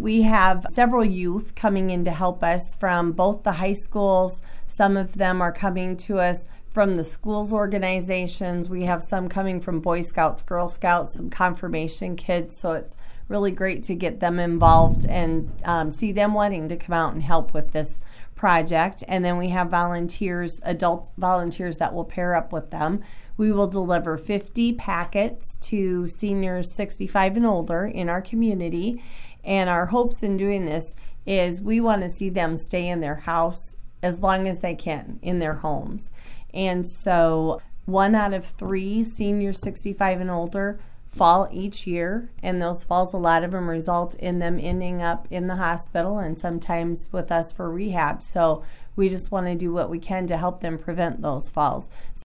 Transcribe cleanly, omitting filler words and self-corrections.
We have several youth coming in to help us from both the high schools. Some of them are coming to us from the schools organizations. We have some coming from Boy Scouts, Girl Scouts, some confirmation kids. So it's really great to get them involved and see them wanting to come out and help with this project. And then we have volunteers, adult volunteers that will pair up with them. We will deliver 50 packets to seniors 65 and older in our community. And our hopes in doing this is we want to see them stay in their house as long as they can in their homes. And so 1 out of 3 seniors 65 and older fall each year, and those falls, a lot of them result in them ending up in the hospital and sometimes with us for rehab. So we just want to do what we can to help them prevent those falls.